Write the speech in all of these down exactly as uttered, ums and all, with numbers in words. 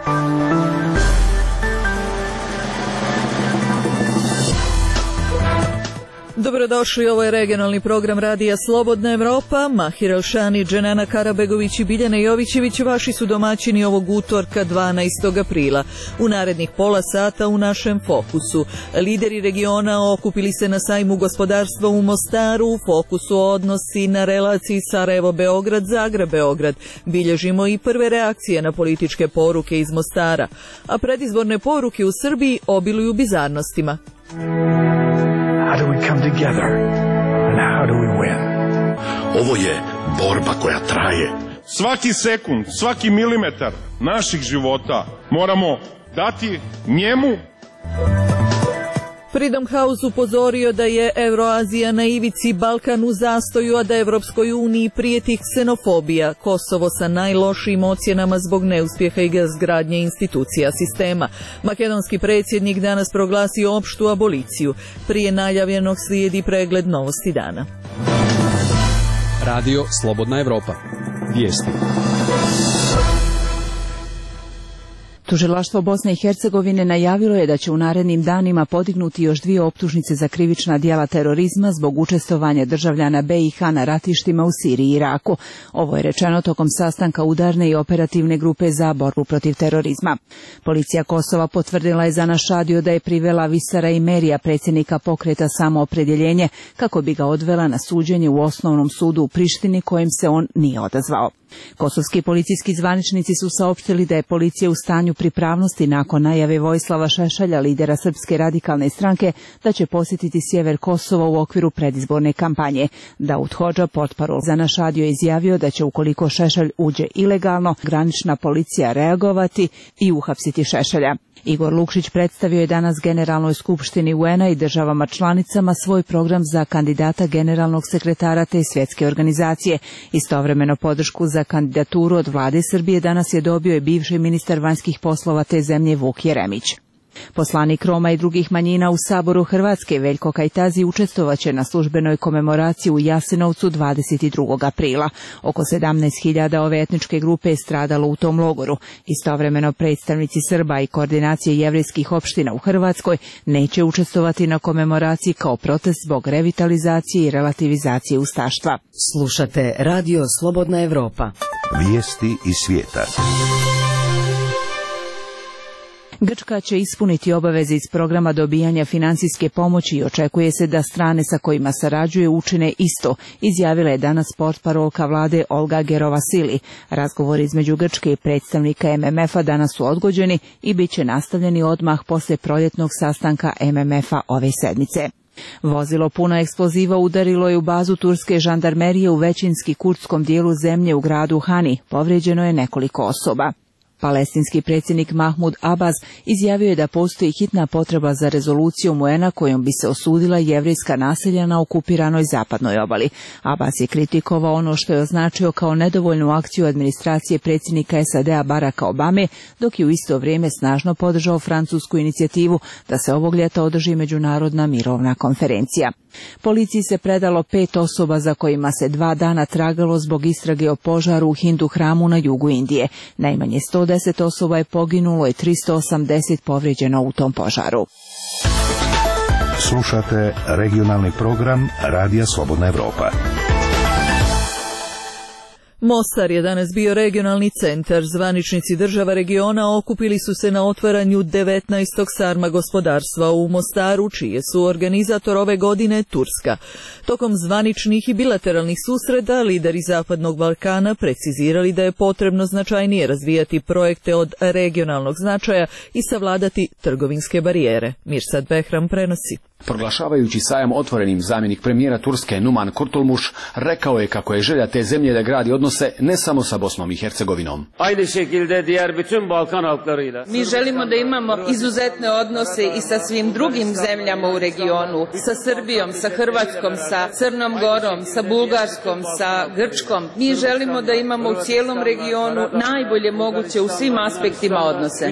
Dobrodošli, ovo je regionalni program Radija Slobodna Evropa. Mahir Elšani, Dženana Karabegović i Biljana Jovićević vaši su domaćini ovog utorka dvanaestog aprila. U narednih pola sata u našem fokusu. Lideri regiona okupili se na sajmu gospodarstva u Mostaru. U fokusu odnosi na relaciji Sarajevo-Beograd, Zagreb-Beograd. Bilježimo i prve reakcije na političke poruke iz Mostara. A predizborne poruke u Srbiji obiluju bizarnostima. How do we come together and how do we win? Ovo je borba koja traje. Svaki sekund, svaki milimetar naših života moramo dati njemu. Freedom House upozorio da je Euroazija na ivici, Balkan u zastoju, a da Evropskoj uniji prijeti ksenofobija. Kosovo sa najlošijim ocjenama zbog neuspjeha i izgradnje institucija sistema. Makedonski predsjednik danas proglasio opštu aboliciju. Prije najavljenog slijedi pregled novosti dana. Radio Slobodna Evropa. Vijesti. Tužilaštvo Bosne i Hercegovine najavilo je da će u narednim danima podignuti još dvije optužnice za krivična djela terorizma zbog učestvovanja državljana B i H na ratištima u Siriji i Iraku. Ovo je rečeno tokom sastanka udarne i operativne grupe za borbu protiv terorizma. Policija Kosova potvrdila je za naš radio da je privela Visara i Merija, predsjednika pokreta Samoopredjeljenje, kako bi ga odvela na suđenje u osnovnom sudu u Prištini, kojem se on nije odazvao. Kosovski policijski zvaničnici su saopštili da je policija u stanju pripravnosti nakon najave Vojislava Šešelja, lidera Srpske radikalne stranke, da će posjetiti sjever Kosova u okviru predizborne kampanje. Daud Hodža, portparol za naš radio, je izjavio da će, ukoliko Šešelj uđe ilegalno, granična policija reagovati i uhapsiti Šešelja. Igor Lukšić predstavio je danas Generalnoj skupštini U N-a i državama članicama svoj program za kandidata generalnog sekretara te svjetske organizacije. Istovremeno podršku za kandidaturu od vlade Srbije danas je dobio i bivši ministar vanjskih poslova te zemlje Vuk Jeremić. Poslanik Roma i drugih manjina u Saboru Hrvatske Veljko Kajtazi učestvovaće na službenoj komemoraciji u Jasenovcu dvadeset drugog aprila. Oko sedamnaest hiljada ove etničke grupe je stradalo u tom logoru. Istovremeno predstavnici Srba i koordinacije jevrejskih opština u Hrvatskoj neće učestvovati na komemoraciji kao protest zbog revitalizacije i relativizacije ustaštva. Slušate Radio Slobodna Evropa. Vijesti iz svijeta. Grčka će ispuniti obaveze iz programa dobijanja financijske pomoći i očekuje se da strane sa kojima sarađuje učine isto, izjavila je danas portparolka vlade Olga Gerovasili. Razgovori između Grčke i predstavnika M M F-a danas su odgođeni i bit će nastavljeni odmah poslije proljetnog sastanka M M F-a ove sedmice. Vozilo puno eksploziva udarilo je u bazu turske žandarmerije u većinski kurdskom dijelu zemlje u gradu Hani. Povrijeđeno je nekoliko osoba. Palestinski predsjednik Mahmud Abbas izjavio je da postoji hitna potreba za rezolucijom U N-a kojom bi se osudila jevrejska naselja na okupiranoj zapadnoj obali. Abbas je kritikovao ono što je označio kao nedovoljnu akciju administracije predsjednika S A D-a Baracka Obame, dok je u isto vrijeme snažno podržao francusku inicijativu da se ovog ljeta održi međunarodna mirovna konferencija. Policiji se predalo pet osoba za kojima se dva dana tragalo zbog istrage o požaru u Hindu hramu na jugu Indije. Najmanje sto deset osoba je poginulo i tristo osamdeset povrijeđeno u tom požaru. Slušate regionalni program Radija Slobodna Evropa. Mostar je danas bio regionalni centar. Zvaničnici država regiona okupili su se na otvaranju devetnaestog sarma gospodarstva u Mostaru, čije su organizator ove godine Turska. Tokom zvaničnih i bilateralnih susreta, lideri Zapadnog Balkana precizirali da je potrebno značajnije razvijati projekte od regionalnog značaja i savladati trgovinske barijere. Mirsad Behram prenosi. Proglašavajući sajam otvorenim, zamjenik premijera Turske Numan Kurtulmuš rekao je kako je želja te zemlje da gradi odnose ne samo sa Bosnom i Hercegovinom. Mi želimo da imamo izuzetne odnose i sa svim drugim zemljama u regionu, sa Srbijom, sa Hrvatskom, sa Crnom Gorom, sa Bulgarskom, sa Grčkom. Mi želimo da imamo u cijelom regionu najbolje moguće u svim aspektima odnose.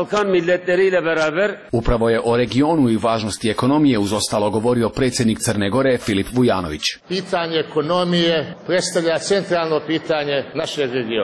Upravo je o regionu i važnosti ekonomije uz ostalo govorio predsjednik Crne Gore Filip Vujanović. Pitanje ekonomije predstavlja centralno pitanje našeg regiona.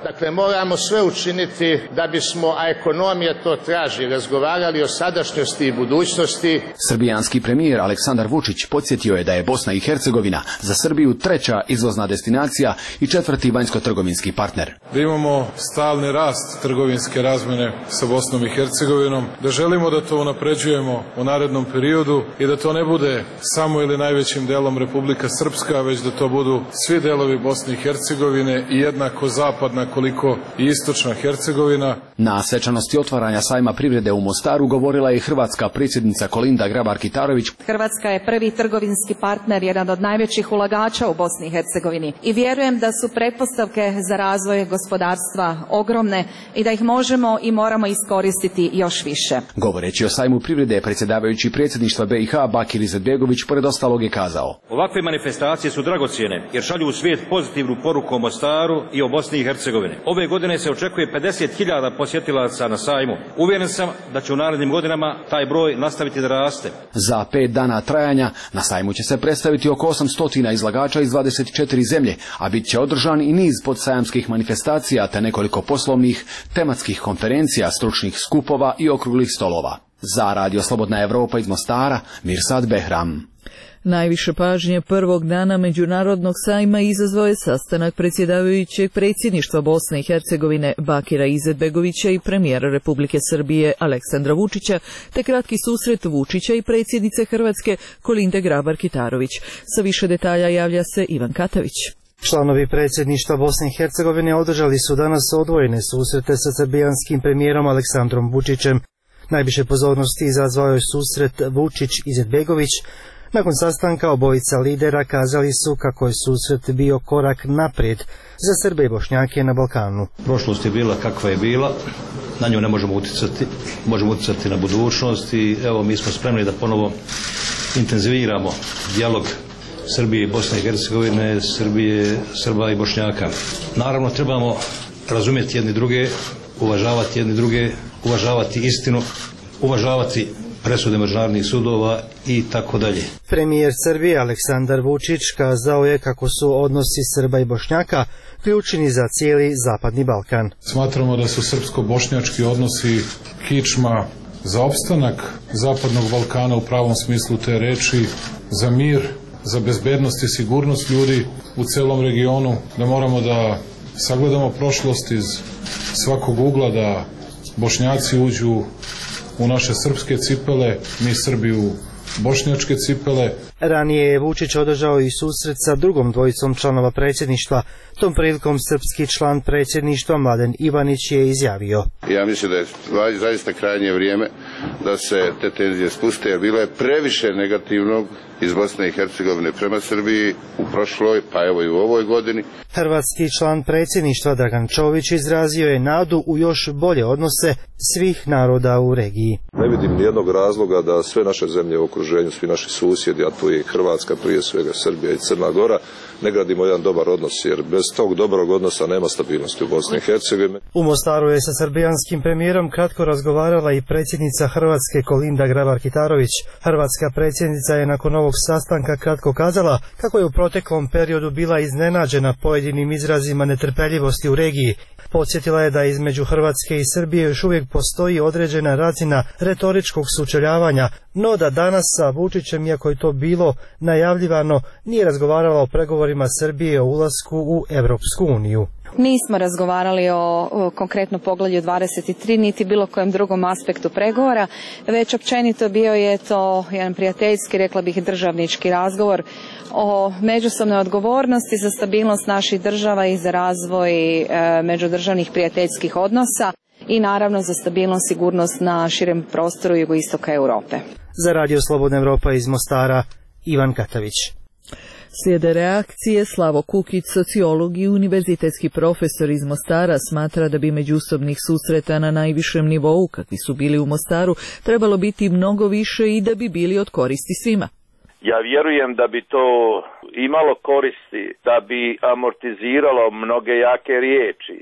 Dakle, moramo sve učiniti da bismo, a ekonomija to traži, razgovarali o sadašnjosti i budućnosti. Srbijanski premijer Aleksandar Vučić podsjetio je da je Bosna i Hercegovina za Srbiju treća izvozna destinacija i četvrti vanjsko-trgovinski partner. Da imamo stalni rast trgovinske razmjene sa Bosnom i Hercegovinom, da želimo da to unapređujemo u narednom periodu i da to ne bude samo ili najvećim delom Republika Srpska, već da to budu svi delovi Bosne i Hercegovine i jednako zapadna koliko i istočna Hercegovina. Na svečanosti otvaranja sajma privrede u Mostaru govorila je hrvatska predsjednica Kolinda Grabar-Kitarović. Hrvatska je prvi trgovinski partner, jedan od najvećih ulagača u Bosni i Hercegovini i vjerujem da su pretpostavke za razvoj gospodarstva ogromne i da ih možemo i moramo iskoristiti još više. Govoreći o sajmu privrede, predsjedavajući predsjedništva B i H Bakir Izetbegović pored ostalog je kazao: Ovakve manifestacije su dragocjene jer šalju u svijet pozitivnu poruku o Mostaru i o Bosni i Hercegovini. Ove godine se očekuje pedeset hiljada posjetilaca na sajmu. Uvjeren sam da će u narednim godinama taj broj nastaviti da raste. Za pet dana trajanja na sajmu će se predstaviti oko osamsto izlagača iz dvadeset četiri zemlje, a bit će održan i niz podsajamskih manifestacija te nekoliko poslovnih, tematskih konferencija, stručnih skupova i okruglih stolova. Za Radio Slobodna Evropa iz Mostara, Mirsad Behram. Najviše pažnje prvog dana Međunarodnog sajma izazvao je sastanak predsjedavajućeg predsjedništva Bosne i Hercegovine Bakira Izetbegovića i premijera Republike Srbije Aleksandra Vučića, te kratki susret Vučića i predsjednice Hrvatske Kolinde Grabar-Kitarović. Sa više detalja javlja se Ivan Katavić. Članovi predsjedništva Bosne i Hercegovine održali su danas odvojene susrete sa srbijanskim premijerom Aleksandrom Vučićem. Najviše pozornosti izazvao je susret Vučić-Izetbegović. Nakon sastanka obojica lidera kazali su kako je susret bio korak naprijed za Srbe i Bošnjake na Balkanu. Prošlost je bila kakva je bila, na nju ne možemo utjecati, možemo utjecati na budućnost i evo mi smo spremni da ponovo intenziviramo dijalog Srbije i Bosne i Hercegovine, Srbije, Srba i Bošnjaka. Naravno trebamo razumjeti jedni druge, uvažavati jedni druge, uvažavati istinu, uvažavati presude međunarodnih sudova i tako dalje. Premijer Srbije Aleksandar Vučić kazao je kako su odnosi Srba i Bošnjaka ključni za cijeli Zapadni Balkan. Smatramo da su srpsko-bošnjački odnosi kičma za opstanak Zapadnog Balkana u pravom smislu te reči, za mir, za bezbednost i sigurnost ljudi u celom regionu, da moramo da sagledamo prošlost iz svakog ugla, da Bošnjaci uđu u naše srpske cipele, mi Srbi u bošnjačke cipele. Ranije je Vučić održao i susret sa drugom dvojicom članova predsjedništva. Tom prilikom srpski član predsjedništva Mladen Ivanić je izjavio: Ja mislim da je zaista krajnje vrijeme da se te tenzije spuste, jer bilo je previše negativnog iz Bosne i Hercegovine prema Srbiji u prošloj, pa evo i u ovoj godini. Hrvatski član predsjedništva Dragan Čović izrazio je nadu u još bolje odnose svih naroda u regiji. Ne vidim nijednog razloga da sve naše zemlje u okruženju, svi naši susjedi, a tu je i Hrvatska, prije svega Srbija i Crna Gora, ne gradimo jedan dobar odnos, jer bez tog dobrog odnosa nema stabilnosti u Bosni i Hercegovini. U Mostaru je sa srbijanskim premijerom kratko razgovarala i predsjednica Hrvatske Kolinda Grabar-Kitarović. Hrvatska predsjednica je nakon ovog sastanka kratko kazala kako je u proteklom periodu bila iznenađena pojedinim izrazima netrpeljivosti u regiji. Podsjetila je da između Hrvatske i Srbije još uvijek postoji određena razina retoričkog sučeljavanja, no da danas sa Vučićem, iako je to bilo najavljivano, nije razgovarala o pregovorima Srbije o ulasku u Evropsku uniju. Nismo razgovarali o, o konkretno poglavlju dvadeset tri niti bilo kojem drugom aspektu pregovora, već općenito bio je to jedan prijateljski, rekla bih državnički razgovor o međusobnoj odgovornosti za stabilnost naših država i za razvoj e, međudržavnih prijateljskih odnosa i naravno za stabilnost i sigurnost na širem prostoru jugoistoka Europe. Za Radio Slobodna Evropa iz Mostara, Ivan Katavić. Slijede reakcije. Slavo Kukić, sociolog i univerzitetski profesor iz Mostara, smatra da bi međusobnih susreta na najvišem nivou, kakvi su bili u Mostaru, trebalo biti mnogo više i da bi bili od koristi svima. Ja vjerujem da bi to imalo koristi, da bi amortiziralo mnoge jake riječi,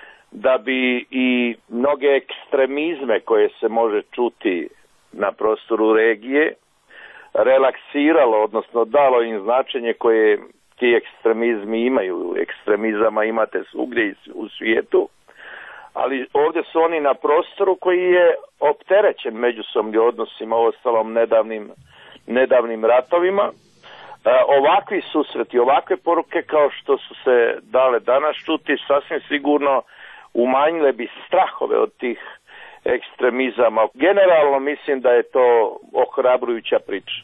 da bi i mnoge ekstremizme koje se može čuti na prostoru regije relaksiralo, odnosno dalo im značenje koje ti ekstremizmi imaju. Ekstremizama imate svugdje u svijetu, ali ovdje su oni na prostoru koji je opterećen međusobnim odnosima, ostalom nedavnim, nedavnim ratovima. E, ovakvi susreti, ovakve poruke kao što su se dale danas čuti, sasvim sigurno umanjile bi strahove od tih ekstremizama. Generalno mislim da je to ohrabrujuća priča.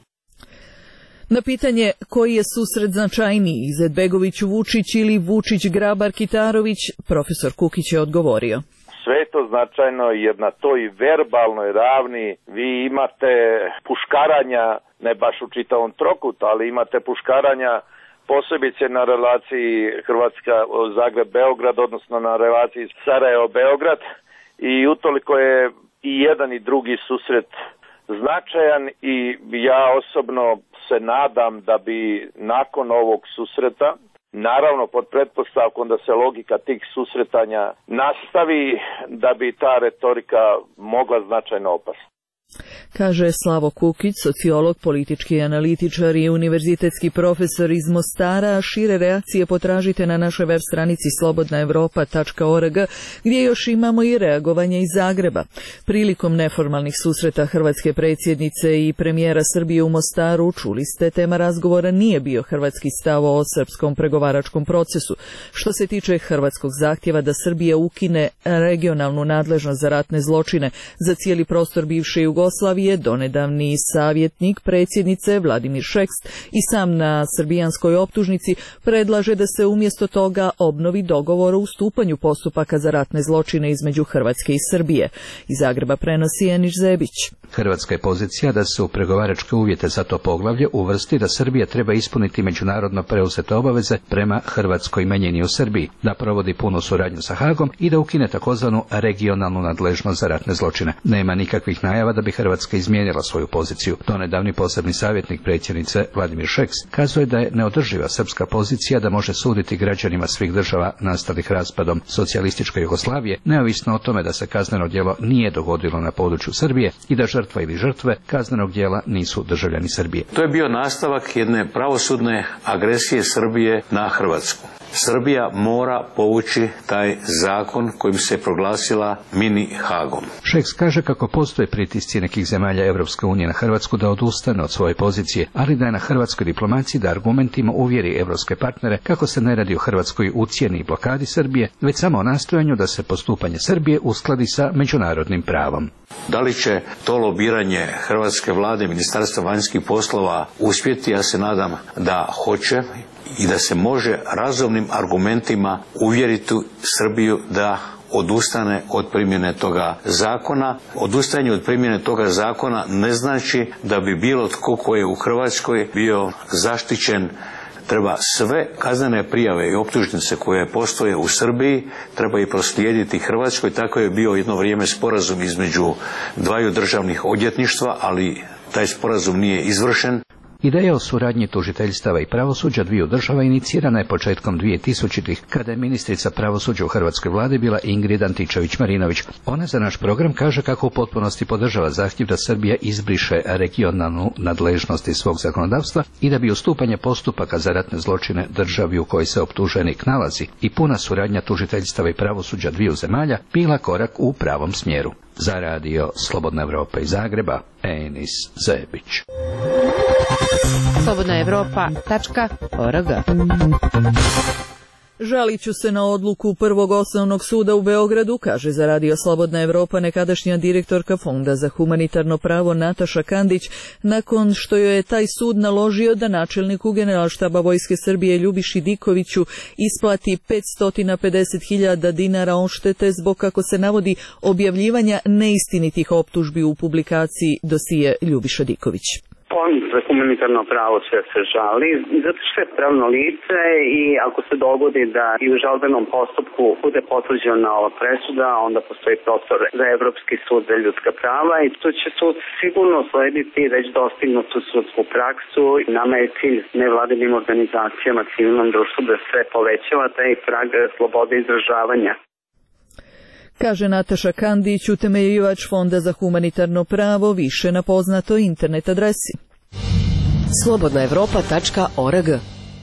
Na pitanje koji je susret značajniji, Izetbegović-Vučić ili Vučić-Grabar-Kitarović, profesor Kukić je odgovorio. Sve je to značajno jer na toj verbalnoj ravni vi imate puškaranja, ne baš u čitavom trokutu, ali imate puškaranja posebice na relaciji Hrvatska Zagreb-Beograd, odnosno na relaciji Sarajevo-Beograd, i utoliko je i jedan i drugi susret značajan i ja osobno se nadam da bi nakon ovog susreta, naravno pod pretpostavkom da se logika tih susretanja nastavi, da bi ta retorika mogla značajno opasti. Kaže Slavo Kukić, sociolog, politički analitičar i univerzitetski profesor iz Mostara. Šire reakcije potražite na našoj web stranici slobodna evropa tačka org, gdje još imamo i reagovanje iz Zagreba. Prilikom neformalnih susreta hrvatske predsjednice i premijera Srbije u Mostaru, čuli ste, tema razgovora nije bio hrvatski stav o srpskom pregovaračkom procesu. Što se tiče hrvatskog zahtjeva da Srbija ukine regionalnu nadležnost za ratne zločine za cijeli prostor bivše Jugoslavije, donedavni savjetnik predsjednice Vladimir Šeks i sam na srbijanskoj optužnici predlaže da se umjesto toga obnovi dogovor o ustupanju postupaka za ratne zločine između Hrvatske i Srbije. Iz Zagreba prenosi Eniš Zebić. Hrvatska je pozicija da se u pregovaračke uvjete za to poglavlje uvrsti da Srbija treba ispuniti međunarodno preuzete obaveze prema hrvatskoj manjini u Srbiji, da provodi punu suradnju sa Hagom i da ukine takozvanu regionalnu nadležnost za ratne zločine. Nema nikakvih najava da bi Hrvatska izmijenila svoju poziciju. Donedavni posebni savjetnik predsjednice Vladimir Šeks kazuje da je neodrživa srpska pozicija da može suditi građanima svih država nastalih raspadom socijalističke Jugoslavije, neovisno o tome da se kazneno djelo nije dogodilo na području Srbije i da žrtva ili žrtve kaznenog djela nisu državljani Srbije. To je bio nastavak jedne pravosudne agresije Srbije na Hrvatsku. Srbija mora povući taj zakon kojim se proglasila mini Hagom. Šeks kaže kako postoje pritisci nekih zemalja Europske unije na Hrvatsku da odustane od svoje pozicije, ali da je na hrvatskoj diplomaciji da argumentima uvjeri europske partnere kako se ne radi o Hrvatskoj ucjeni i blokadi Srbije, već samo o nastojanju da se postupanje Srbije uskladi sa međunarodnim pravom. Da li će to lobiranje hrvatske vlade, Ministarstva vanjskih poslova uspjeti? Ja se nadam da hoće i da se može razumnim argumentima uvjeriti Srbiju da odustane od primjene toga zakona. Odustajanje od primjene toga zakona ne znači da bi bilo tko ko je u Hrvatskoj bio zaštićen. Treba sve kaznene prijave i optužnice koje postoje u Srbiji treba i proslijediti Hrvatskoj. Tako je bio jedno vrijeme sporazum između dvaju državnih odvjetništva, ali taj sporazum nije izvršen. Ideja o suradnji tužiteljstava i pravosuđa dviju država inicirana je početkom dvije tisućitih kada je ministrica pravosuđa u hrvatskoj vladi bila Ingrid Antičević-Marinović. Ona za naš program kaže kako u potpunosti podržava zahtjev da Srbija izbriše regionalnu nadležnost iz svog zakonodavstva i da bi ustupanje postupaka za ratne zločine državi u kojoj se optuženik nalazi i puna suradnja tužiteljstava i pravosuđa dviju zemalja bila korak u pravom smjeru. Za radio Slobodna Evropa iz Zagreba, Enis Zebić. slobodna evropa tačka org. Žalit ću se na odluku Prvog osnovnog suda u Beogradu, kaže za radio Slobodna Evropa nekadašnja direktorka Fonda za humanitarno pravo Nataša Kandić, nakon što joj je taj sud naložio da načelniku Generalštaba Vojske Srbije Ljubiši Dikoviću isplati petsto pedeset hiljada dinara odštete zbog, kako se navodi, objavljivanja neistinitih optužbi u publikaciji dosije Ljubiša Diković. Fond za humanitarno pravo sve se žali, zato što je pravno lice i ako se dogodi da i u žalbenom postupku bude potvrđena ova presuda, onda postoji prostor za Evropski sud za ljudska prava i tu će sud sigurno slediti već dostignutu sudsku praksu. Nama je cilj nevladinim organizacijama, civilnom društvu da se povećava taj prag slobode izražavanja. Kaže Nataša Kandić, utemeljivač Fonda za humanitarno pravo, više na poznatoj internet adresi slobodna evropa tačka org.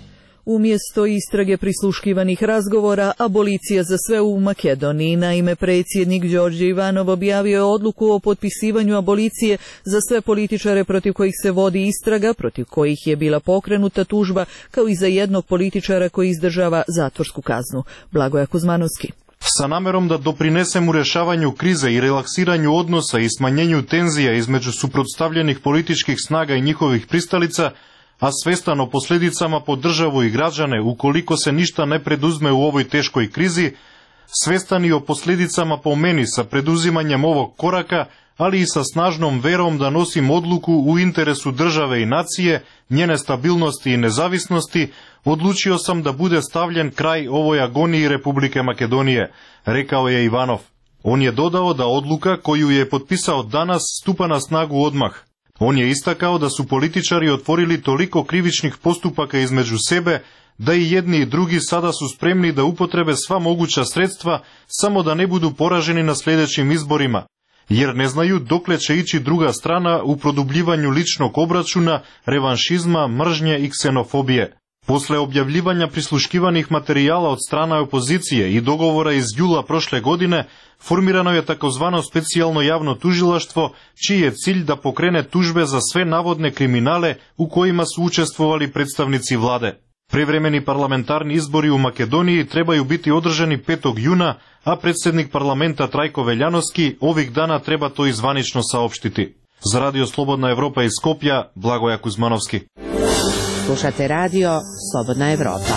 Umjesto istrage prisluškivanih razgovora, abolicija za sve u Makedoniji. Naime, predsjednik Đorđe Ivanov objavio je odluku o potpisivanju abolicije za sve političare protiv kojih se vodi istraga, protiv kojih je bila pokrenuta tužba, kao i za jednog političara koji izdržava zatvorsku kaznu. Blagoja Kuzmanovski. Sa namerom da doprinesem u rješavanju krize i relaksiranju odnosa i smanjenju tenzija između suprotstavljenih političkih snaga i njihovih pristalica, a svestan o posljedicama po državu i građane ukoliko se ništa ne preduzme u ovoj teškoj krizi, svestan i o posljedicama po meni sa preduzimanjem ovog koraka, ali i sa snažnom verom da nosim odluku u interesu države i nacije, njene stabilnosti i nezavisnosti, odlučio sam da bude stavljen kraj ovoj agoniji Republike Makedonije, rekao je Ivanov. On je dodao da odluka koju je potpisao danas stupa na snagu odmah. On je istakao da su političari otvorili toliko krivičnih postupaka između sebe, da i jedni i drugi sada su spremni da upotrebe sva moguća sredstva, samo da ne budu poraženi na sljedećim izborima, jer ne znaju dokle će ići druga strana u produbljivanju ličnog obračuna, revanšizma, mržnje i ksenofobije. Posle objavljivanja prisluškivanih materijala od strana opozicije i dogovora iz jula prošle godine, formirano je takozvano specijalno javno tužilaštvo, čiji je cilj da pokrene tužbe za sve navodne kriminale u kojima su učestvovali predstavnici vlade. Privremeni parlamentarni izbori u Makedoniji trebaju biti održani petog juna, a predsjednik parlamenta Trajko Veljanovski ovih dana treba to i zvanično saopštiti. Za Radio Slobodna Evropa iz Skopja, Blagoja Kuzmanovski. Slušate radio Slobodna Evropa.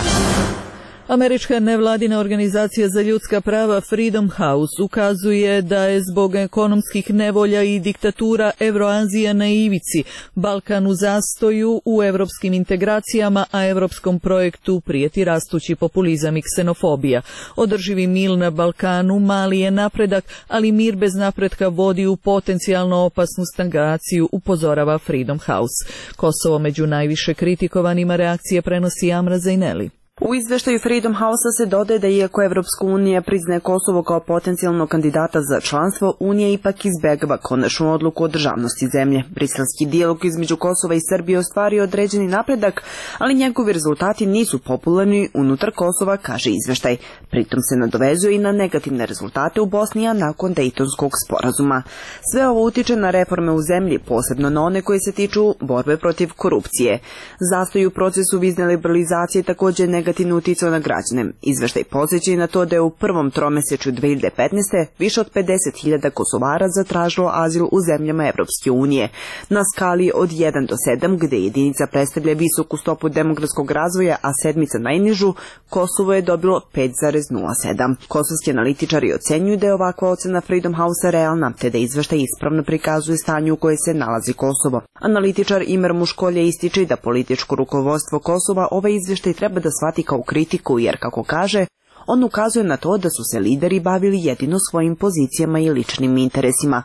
Američka nevladina organizacija za ljudska prava Freedom House ukazuje da je zbog ekonomskih nevolja i diktatura Evroazija na ivici, Balkan u zastoju u evropskim integracijama, a evropskom projektu prijeti rastući populizam i ksenofobija. Održivi mir na Balkanu mali je napredak, ali mir bez napretka vodi u potencijalno opasnu stagnaciju, upozorava Freedom House. Kosovo među najviše kritikovanima reakcije prenosi Amra Zajneli. U izveštaju Freedom House-a se dodaje da iako Evropska unija priznaje Kosovo kao potencijalnog kandidata za članstvo, Unija ipak izbegava konačnu odluku o državnosti zemlje. Briselski dijalog između Kosova i Srbije ostvario određeni napredak, ali njegovi rezultati nisu popularni unutar Kosova, kaže izveštaj. Pritom se nadovezuje i na negativne rezultate u Bosni, a nakon Dejtonskog sporazuma. Sve ovo utiče na reforme u zemlji, posebno na one koje se tiču borbe protiv korupcije. Zastoj u procesu vizne liberalizacije također negativno negativno uticao na građane. Izveštaj podsjeća na to da je u prvom tromesečju dve hiljade petnaeste. više od pedeset hiljada Kosovara zatražilo azil u zemljama Evropske unije. Na skali od jedan do sedam, gde jedinica predstavlja visoku stopu demografskog razvoja, a sedmica najnižu, Kosovo je dobilo pet zarez nula sedam. Kosovski analitičari ocenjuju da je ovakva ocena Freedom House-a realna, te da izveštaj ispravno prikazuje stanje u koje se nalazi Kosovo. Analitičar Imer Muškolje ističe da političko rukovodstvo Kosova ovaj izveštaj treba da shvati kao kritiku, jer, kako kaže, on ukazuje na to da su se lideri bavili jedino svojim pozicijama i ličnim interesima.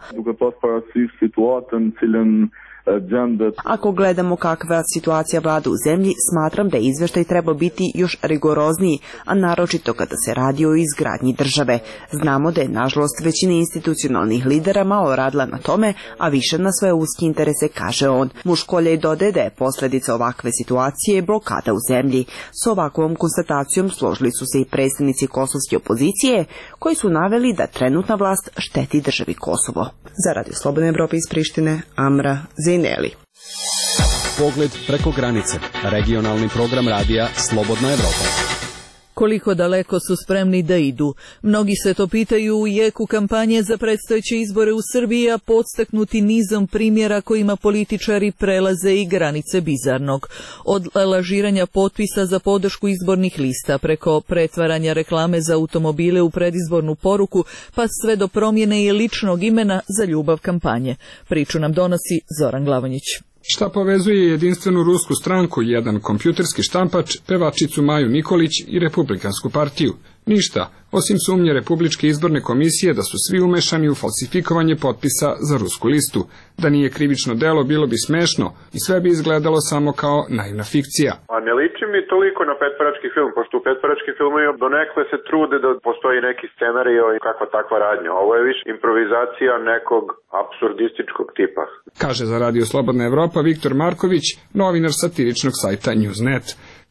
Ako gledamo kakva situacija vlada u zemlji, smatram da izveštaj treba biti još rigorozniji, a naročito kada se radi o izgradnji države. Znamo da je, nažalost, većina institucionalnih lidera malo radila na tome, a više na svoje uske interese, kaže on. Muškolje dodaje da je posljedica ovakve situacije blokada u zemlji. S ovakvom konstatacijom složili su se i predstavnici kosovske opozicije, koji su naveli da trenutna vlast šteti državi Kosovo. Za Radio Slobodne Evrope iz Prištine, Amra Zajneli. Pogled preko granice. Regionalni program radija Slobodna Evropa. Koliko daleko su spremni da idu? Mnogi se to pitaju u jeku kampanje za predstojeće izbore u Srbiji, a podstaknuti nizom primjera kojima političari prelaze i granice bizarnog. Od lažiranja potpisa za podršku izbornih lista, preko pretvaranja reklame za automobile u predizbornu poruku, pa sve do promjene i ličnog imena za ljubav kampanje. Priču nam donosi Zoran Glavonjić. Šta povezuje jedinstvenu rusku stranku, jedan kompjuterski štampač, pevačicu Maju Nikolić i Republikansku partiju? Ništa, osim sumnje Republičke izborne komisije da su svi umešani u falsifikovanje potpisa za rusku listu. Da nije krivično delo, bilo bi smešno i sve bi izgledalo samo kao naivna fikcija. A ne liči mi toliko na petparački film, pošto u petparačkim filmovima donekle se trude da postoji neki scenario i kakva takva radnja. Ovo je više improvizacija nekog apsurdističkog tipa. Kaže za Radio Slobodna Evropa Viktor Marković, novinar satiričnog sajta Newsnet.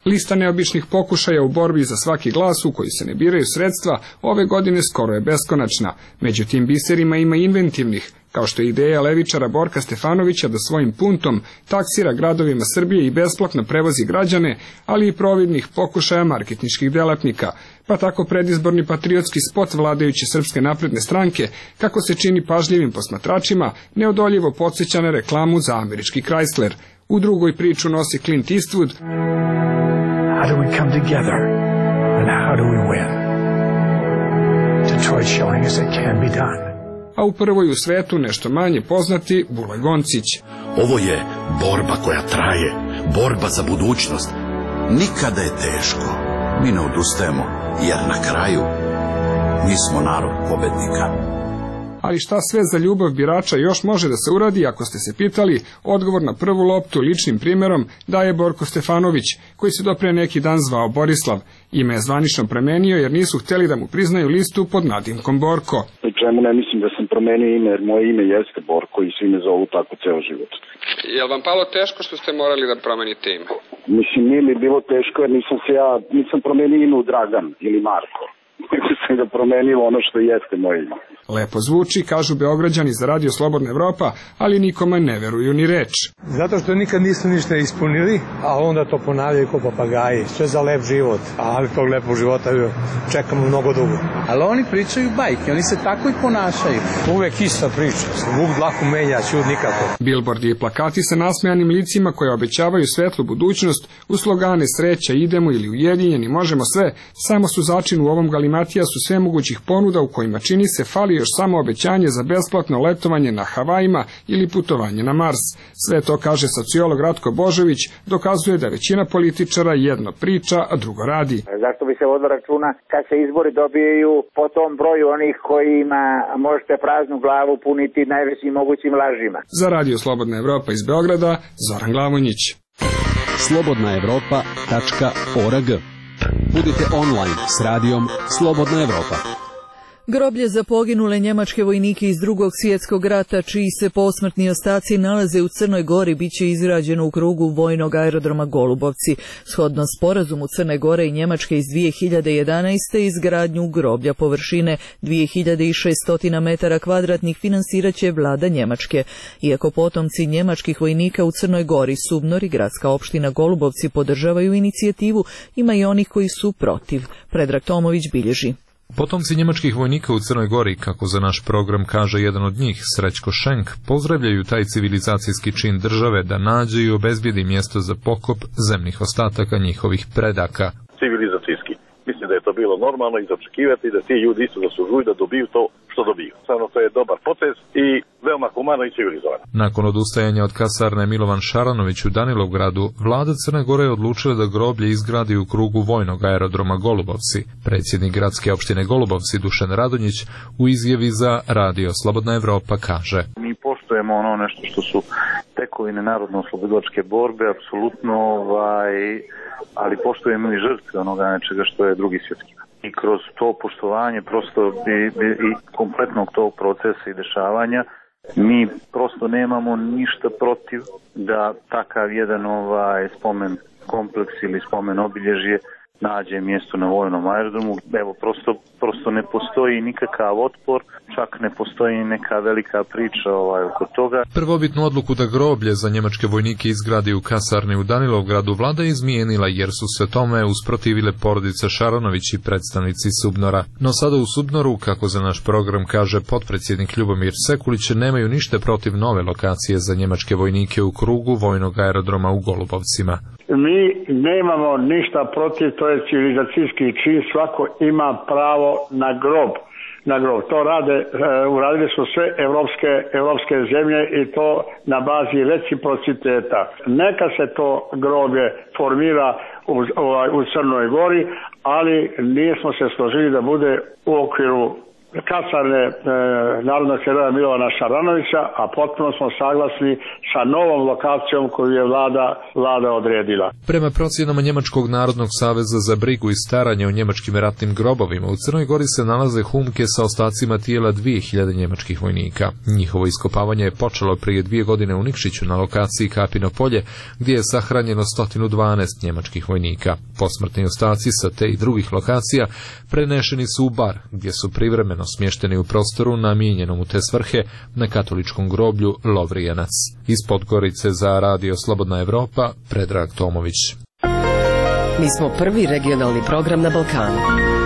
Lista neobičnih pokušaja u borbi za svaki glas u koji se ne biraju sredstva ove godine skoro je beskonačna. Među tim biserima ima inventivnih, kao što je ideja levičara Borka Stefanovića da svojim puntom taksira gradovima Srbije i besplatno prevozi građane, ali i providnih pokušaja marketinških delatnika, pa tako predizborni patriotski spot vladajuće Srpske napredne stranke, kako se čini pažljivim posmatračima, neodoljivo podsjeća na reklamu za američki Chrysler. U drugoj priču nosi Clint Eastwood. How do we come together and how do we win? Detroit showing us it can be done. A u prvoj u svetu nešto manje poznati Buloj Goncić. Ovo je borba koja traje, borba za budućnost. Nikada je teško, mi ne odustajemo, jer na kraju mi smo narod pobednika. Ali šta sve za ljubav birača još može da se uradi, ako ste se pitali, odgovor na prvu loptu ličnim primjerom daje Borko Stefanović, koji se do pre neki dan zvao Borislav. Ime je zvanično promenio jer nisu htjeli da mu priznaju listu pod nadimkom Borko. Pri čemu ne mislim da sam promenio ime, jer moje ime jeste Borko i svi me zovu tako ceo život. Je li vam palo teško što ste morali da promenite ime? Mislim, nije mi bilo teško jer nisam se ja, nisam promenio ime u Dragan ili Marko. Nego sam ga promenio ono što jeste moje ime. Lepo zvuči, kažu Beograđani za Radio Slobodna Evropa, ali nikome ne veruju ni reč. Zato što nikad nisu ništa ispunili, a onda to ponavljaju kao papagaji. Sve za lep život, ali tog lepog života čekamo mnogo dugo. Ali oni pričaju bajke, oni se tako i ponašaju. Uvek ista priča, vuk dlaku menja, ćud nikako. Bilbordi i plakati sa nasmejanim licima koje obećavaju svetlu budućnost, u slogane sreća idemo ili ujedinjeni možemo sve, samo su začin u ovom galimatija su sve mogućih ponuda u kojima čini se fali još samo obećanje za besplatno letovanje na Havajima ili putovanje na Mars. Sve to, kaže sociolog Ratko Božović, dokazuje da većina političara jedno priča, a drugo radi. Zašto bi se vodilo računa kad se izbori dobijaju po tom broju onih kojima možete praznu glavu puniti najvećim mogućim lažima? Za Radio Slobodna Evropa iz Beograda, Zoran Glavonjić. slobodna evropa tačka org. Budite online s radijom Slobodna Evropa. Groblje za poginule njemačke vojnike iz Drugog svjetskog rata, čiji se posmrtni ostaci nalaze u Crnoj Gori, bit će izgrađeno u krugu vojnog aerodroma Golubovci. Shodno sporazumu Crne Gore i Njemačke iz dvije hiljade jedanaeste. izgradnju groblja površine dvije hiljade šesto metara kvadratnih finansirat će vlada Njemačke. Iako potomci njemačkih vojnika u Crnoj Gori, Subnor i gradska opština Golubovci podržavaju inicijativu, ima i onih koji su protiv. Predrag Tomović bilježi. Potomci njemačkih vojnika u Crnoj Gori, kako za naš program kaže jedan od njih, Srećko Šenk, pozdravljaju taj civilizacijski čin države da nađe i obezbijedi mjesto za pokop zemnih ostataka njihovih predaka. Civilizacijski. Mislim da je to bilo normalno i zaočekivati da ti ljudi isto zaslužuju da dobiju to što dobiju. Samo to je dobar potez i veoma humano i civilizovano. Nakon odustajanja od kasarne Milovan Šaranović u Danilovgradu, vlada Crne Gore je odlučila da groblje izgradi u krugu vojnog aerodroma Golubovci. Predsjednik gradske opštine Golubovci Dušan Radonjić u izjavi za Radio Slobodna Evropa kaže: Mi poštujemo ono nešto što su tekovine narodno-oslobodilačke borbe, apsolutno, ovaj, ali poštujemo i žrtve onoga nečega što je Drugi svjetski rat. I kroz to poštovanje prosto i, i, i kompletnog tog procesa i dešavanja mi prosto nemamo ništa protiv da takav jedan ovaj spomen kompleks ili spomen obilježje nađe mjesto na vojnom aerodromu. Evo, prosto, prosto ne postoji nikakav otpor, čak ne postoji neka velika priča ovaj, oko toga. Prvobitnu odluku da groblje za njemačke vojnike izgradi u kasarni u Danilovgradu vlada je izmijenila jer su se tome usprotivile porodice Šaranović i predstavnici Subnora. No sada u Subnoru, kako za naš program kaže potpredsjednik Ljubomir Sekulić, nemaju ništa protiv nove lokacije za njemačke vojnike u krugu vojnog aerodroma u Golubovcima. Mi nemamo ništa protiv, to je civilizacijski čin, svako ima pravo na grob. Na grob. To rade, uh, uradili su sve evropske, evropske zemlje i to na bazi reciprociteta. Neka se to groblje formira u, u, u Crnoj Gori, ali nismo se složili da bude u okviru kasarne e, narodnog heroja Milovana Šaranovića, a potpuno smo saglasni sa novom lokacijom koju je vlada, vlada odredila. Prema procjenama Njemačkog narodnog saveza za brigu i staranje o njemačkim ratnim grobovima, u Crnoj Gori se nalaze humke sa ostacima tijela dvije hiljade njemačkih vojnika. Njihovo iskopavanje je počelo prije dvije godine u Nikšiću na lokaciji Kapino polje, gdje je sahranjeno sto dvanaest njemačkih vojnika. Posmrtni ostaci sa te i drugih lokacija prenešeni su u Bar, gdje su privremeno smješteni u prostoru namijenjenom u te svrhe na katoličkom groblju Lovrijanac. Iz Podgorice za Radio Slobodna Evropa, Predrag Tomović. Mi smo prvi regionalni program na Balkanu.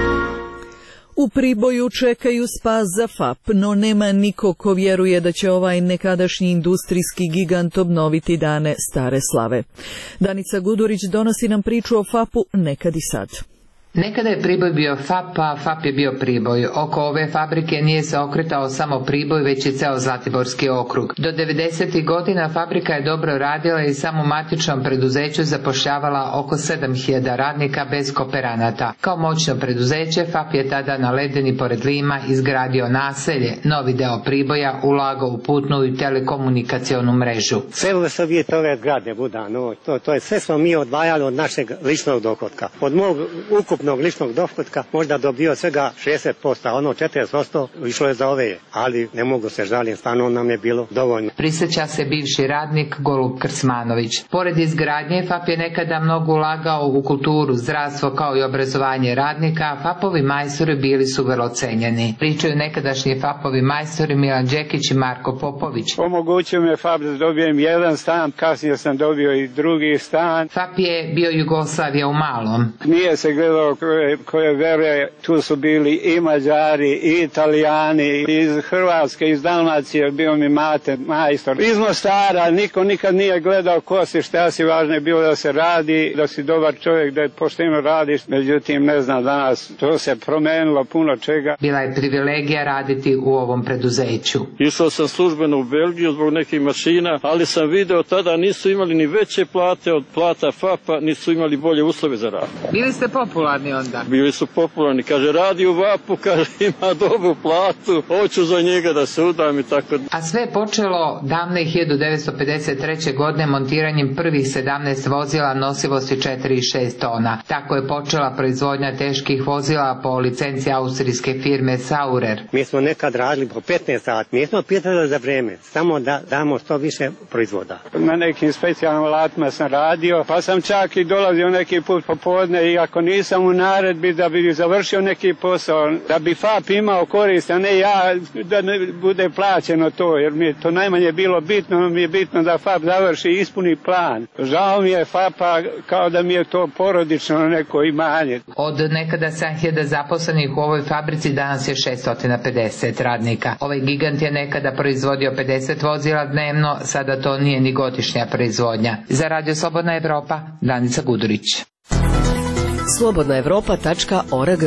U Priboju čekaju spas za F A P, no nema niko ko vjeruje da će ovaj nekadašnji industrijski gigant obnoviti dane stare slave. Danica Gudurić donosi nam priču o F A P-u nekad i sad. Nekada je Priboj bio F A P, a F A P je bio Priboj. Oko ove fabrike nije se okretao samo Priboj, već i ceo Zlatiborski okrug. Do devedesetih godina fabrika je dobro radila i samo u matičnom preduzeću zapošljavala oko sedam hiljada radnika bez kooperanata. Kao moćno preduzeće, F A P je tada na Ledeni pored Lima izgradio naselje, novi deo Priboja, ulagao u putnu i telekomunikacionu mrežu. Celo se vije ove zgrade, Buda, no, to, to je sve smo mi odvajali od našeg ličnog dohotka. Od mog ukupnog ličnog dohotka možda dobio svega šezdeset posto, a ono četrdeset posto išlo je za ove, ali ne mogu se žalim, stvarno nam je bilo dovoljno. Prisjeća se bivši radnik Golub Krsmanović. Pored izgradnje, F A P je nekada mnogo ulagao u kulturu, zdravstvo kao i obrazovanje radnika, a F A P-ovi majstori bili su vrlo cenjeni. Pričaju nekadašnji F A P-ovi majstori Milan Đekić i Marko Popović. Omogućio mi je F A P da dobijem jedan stan, kasnije sam dobio i drugi stan. F A P je bio Jugoslavija u malom. Nije se gledao koje, koje vere, tu su bili i Mađari, i Italijani, iz Hrvatske, iz Dalmacije, bio mi mate, majstor. Iz Mostara, niko nikad nije gledao ko si, šta si, važno je bilo da se radi, da si dobar čovjek, da pošteno radiš, međutim ne znam danas, to se promenilo puno čega. Bila je privilegija raditi u ovom preduzeću. Išao sam službeno u Belgiju zbog nekih mašina, ali sam video tada nisu imali ni veće plate od plata F A P-a, nisu imali bolje uslove za rad. Bili ste popularni onda? Bili su popularni, kaže radi u V A P-u, kaže ima dobru platu, hoću za njega da se udam i tako. A sve je počelo davne hiljadu devetsto pedeset treće. godine montiranjem prvih sedamnaest vozila nosivosti četiri i šest tona. Tako je počela proizvodnja teških vozila po licenciji austrijske firme Saurer. Mi smo nekad radili po petnaest sati, mi smo pitali za vreme, samo da damo što više proizvoda. Na nekim specijalnim alatima sam radio, pa sam čak i dolazio neki put popodne i ako nisam u naredbi da bi završio neki posao, da bi F A P imao korist, a ne ja da ne bude plaćeno to, jer mi je to najmanje bilo bitno, mi je bitno da F A P završi i ispuni plan. Žao mi je F A P-a kao da mi je to porodično neko imanje. Od nekada sedam hiljada zaposlenih u ovoj fabrici danas je šesto pedeset radnika. Ovaj gigant je nekada proizvodio pedeset vozila dnevno, sada to nije ni godišnja proizvodnja. Za Radio Slobodna Evropa, Danica Gudurić. slobodna evropa tačka org.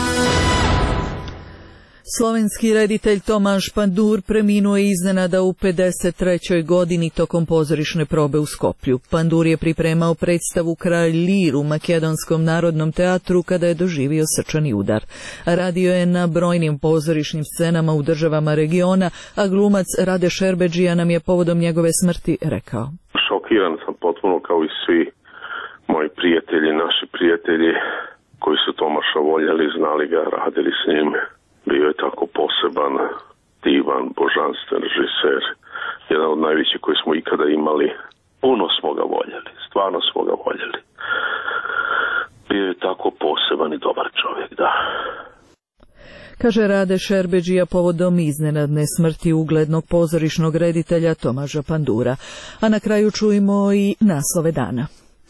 Slovenski reditelj Tomaž Pandur preminuo je iznenada u pedeset trećoj godini tokom pozorišne probe u Skoplju. Pandur je pripremao predstavu Kralj Lir u Makedonskom narodnom teatru kada je doživio srčani udar. Radio je na brojnim pozorišnim scenama u državama regiona, a glumac Rade Šerbedžija nam je povodom njegove smrti rekao: Šokiran sam potpuno kao i svi moji prijatelji, naši prijatelji koji su Tomaša voljeli, znali ga, radili s njim. Bio je tako poseban, divan, božanstven režiser. Jedan od najvećih koji smo ikada imali. Puno smo ga voljeli, stvarno smo ga voljeli. Bio je tako poseban i dobar čovjek, da. Kaže Rade Šerbedžija povodom iznenadne smrti uglednog pozorišnog reditelja Tomaža Pandura. A na kraju čujemo i naslove dana.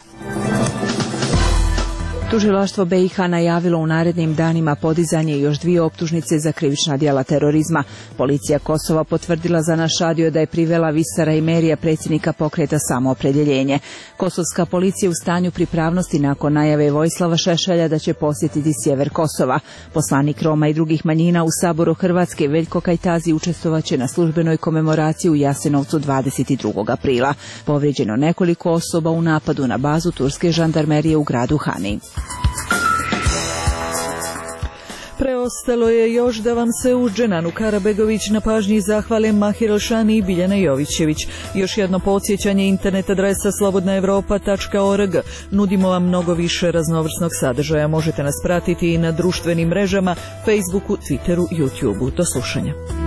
Tužilaštvo B i H najavilo u narednim danima podizanje još dvije optužnice za krivična djela terorizma. Policija Kosova potvrdila za naš radio da je privela Visara Imerija, predsjednika pokreta Samoopredjeljenje. Kosovska policija u stanju pripravnosti nakon najave Vojislava Šešelja da će posjetiti sjever Kosova. Poslanik Roma i drugih manjina u Saboru Hrvatske Veljko Kajtazi učestvovaće na službenoj komemoraciji u Jasenovcu dvadeset drugog aprila. Povrijeđeno nekoliko osoba u napadu na bazu turske žandarmerije u gradu Hani. Preostalo je još da vam se uz Dženanu Karabegović na pažnji zahvale Mahir Elšani i Biljana Jovićević. Još jedno podsjećanje, internet adresa slobodna evropa tačka org. Nudimo vam mnogo više raznovrsnog sadržaja. Možete nas pratiti i na društvenim mrežama, Facebooku, Twitteru, YouTubeu. Do slušanja.